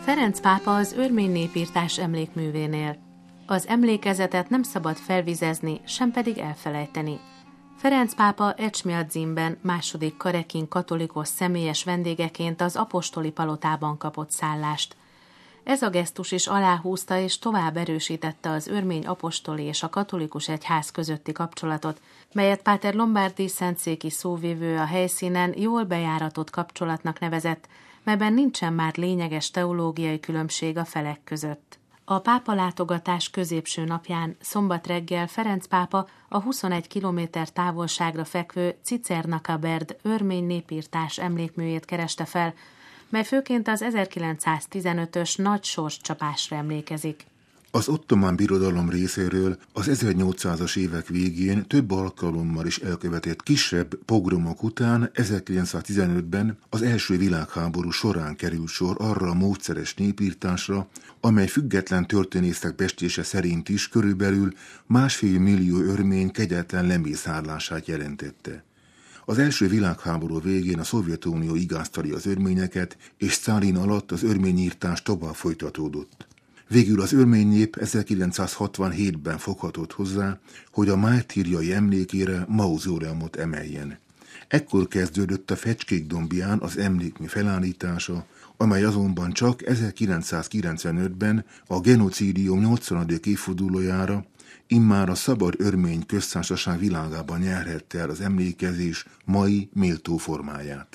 Ferenc pápa az örmény népírtás emlékművénél. Az emlékezetet nem szabad felvizezni, sem pedig elfelejteni. Ferenc pápa Ecsmiadzínben második Karekin katolikus személyes vendégeként az apostoli palotában kapott szállást. Ez a gesztus is aláhúzta és tovább erősítette az örmény apostoli és a katolikus egyház közötti kapcsolatot, melyet Páter Lombardi szentszéki szóvivő a helyszínen jól bejáratott kapcsolatnak nevezett, melyben nincsen már lényeges teológiai különbség a felek között. A pápa látogatás középső napján, szombat reggel Ferenc pápa a 21 kilométer távolságra fekvő Cicernakaberd örmény népírtás emlékműjét kereste fel, mely főként az 1915-ös nagy sorscsapásra emlékezik. Az ottomán birodalom részéről az 1800-as évek végén több alkalommal is elkövetett kisebb pogromok után 1915-ben az első világháború során került sor arra a módszeres népírtásra, amely független történészek bestése szerint is körülbelül 1,5 millió örmény kegyetlen lemészárlását jelentette. Az első világháború végén a Szovjetunió igáztali az örményeket, és Sztálin alatt az örményírtás tovább folytatódott. Végül az örmény nép 1967-ben foghatott hozzá, hogy a mártírjai emlékére mauzóleumot emeljen. Ekkor kezdődött a Fecskék dombján az emlékmű felállítása, amely azonban csak 1995-ben a genocídium 80. évfordulójára immár a szabad örmény köztársaság világában nyerhette el az emlékezés mai méltó formáját.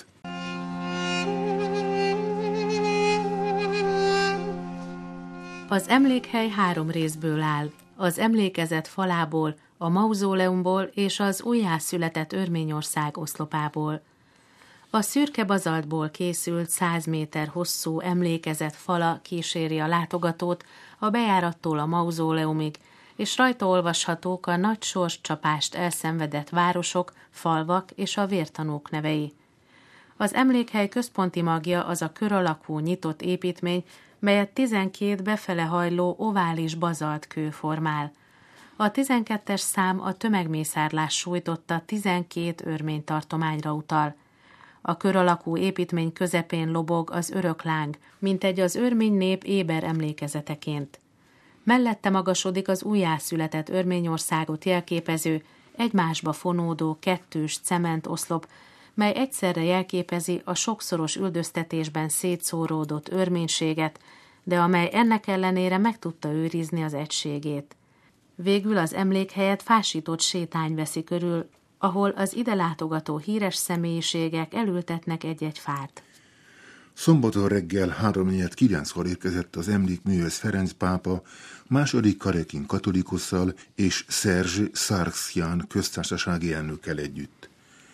Az emlékhely 3 részből áll, az emlékezet falából, a mauzóleumból és az újjászületett Örményország oszlopából. A szürke bazaltból készült 100 méter hosszú emlékezet fala kíséri a látogatót a bejárattól a mauzóleumig, és rajta olvashatók a nagy sorscsapást elszenvedett városok, falvak és a vértanúk nevei. Az emlékhely központi magja az a kör alakú nyitott építmény, melyet 12 befele hajló ovális bazaltkő formál. A 12-es szám a tömegmészárlás sújtotta 12 örmény tartományra utal. A kör alakú építmény közepén lobog az örökláng, mintegy az örmény nép éber emlékezeteként. Mellette magasodik az újjászületett Örményországot jelképező, egymásba fonódó kettős cementoszlop, mely egyszerre jelképezi a sokszoros üldöztetésben szétszóródott örménységet, de amely ennek ellenére meg tudta őrizni az egységét. Végül az emlékhelyet fásított sétány veszi körül, ahol az ide látogató híres személyiségek elültetnek egy-egy fát. Szombaton reggel 8:49-kor érkezett az emlékműhöz Ferenc pápa, második Karekin katolikusszal és Szerzs Szargsjan köztársasági elnökkel együtt.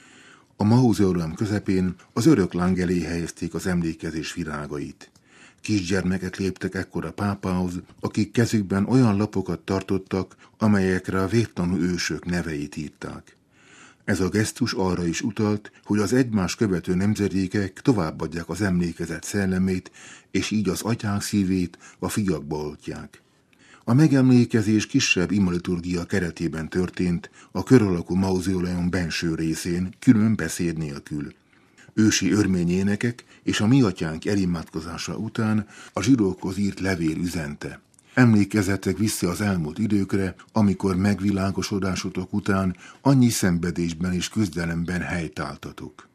A mauzóleum közepén az örökláng elé helyezték az emlékezés virágait. Kisgyermekek léptek ekkor a pápához, akik kezükben olyan lapokat tartottak, amelyekre a vértanú ősök neveit írták. Ez a gesztus arra is utalt, hogy az egymást követő nemzedékek továbbadják az emlékezet szellemét, és így az atyák szívét a fiakba oltják. A megemlékezés kisebb imaliturgia keretében történt a kör alakú mauzóleum benső részén, külön beszéd nélkül. Ősi örmény énekek és a mi atyánk elimádkozása után a zsidókhoz írt levél üzente. Emlékezzetek vissza az elmúlt időkre, amikor megvilágosodásotok után annyi szenvedésben és küzdelemben helytáltatok.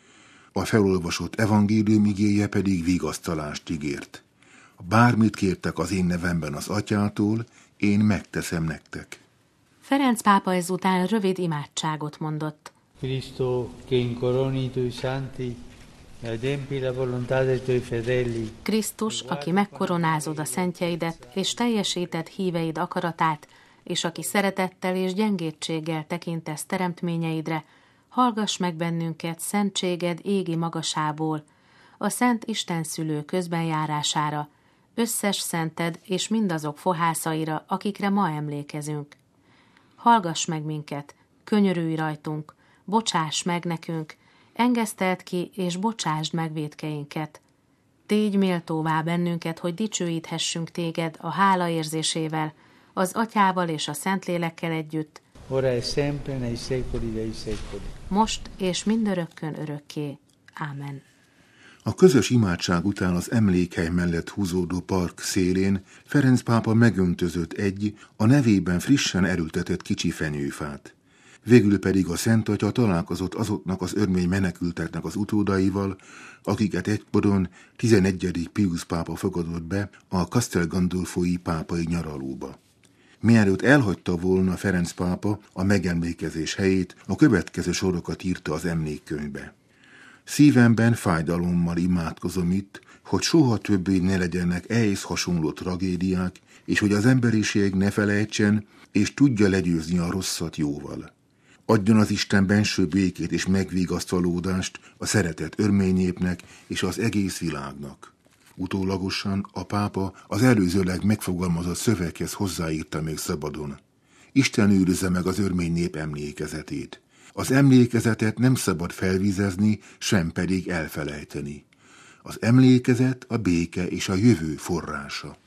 A felolvasott evangélium igéje pedig vigasztalást ígért. Bármit kértek az én nevemben az atyától, én megteszem nektek. Ferenc pápa ezután rövid imádságot mondott. Cristo, che incoroni i tuoi santi, e adempi la volontà dei tuoi fedeli. Krisztus, aki megkoronázod a szentjeidet, és teljesíted híveid akaratát, és aki szeretettel és gyengétséggel tekintesz teremtményeidre, hallgass meg bennünket szentséged égi magasából, a Szent Isten szülő közbenjárására, összes szented és mindazok fohászaira, akikre ma emlékezünk. Hallgass meg minket, könyörülj rajtunk, bocsáss meg nekünk, engeszteld ki és bocsásd meg vétkeinket. Tégy méltóvá bennünket, hogy dicsőíthessünk téged a hála érzésével, az Atyával és a Szentlélekkel együtt, ora e sempre nei secoli dei secoli. Most és mindörökkön örökké. Ámen. A közös imádság után az emlékhely mellett húzódó park szélén Ferenc pápa megöntözött egy a nevében frissen erültetett kicsi fenyőfát. Végül pedig a Szent Atya találkozott azoknak az örmény menekülteknek az utódaival, akiket egyporon 11. Pius pápa fogadott be a Castel Gandolfoi pápai nyaralóba. Mielőtt elhagyta volna Ferenc pápa a megemlékezés helyét, a következő sorokat írta az emlékkönyvbe. Szívemben fájdalommal imádkozom itt, hogy soha többé ne legyenek ehhez hasonló tragédiák, és hogy az emberiség ne felejtsen, és tudja legyőzni a rosszat jóval. Adjon az Isten benső békét és megvigasztalódást a szeretett örménynépnek és az egész világnak. Utólagosan a pápa az előzőleg megfogalmazott szöveghez hozzáírta még szabadon. Isten őrizze meg az örmény nép emlékezetét. Az emlékezetet nem szabad felvizezni, sem pedig elfelejteni. Az emlékezet a béke és a jövő forrása.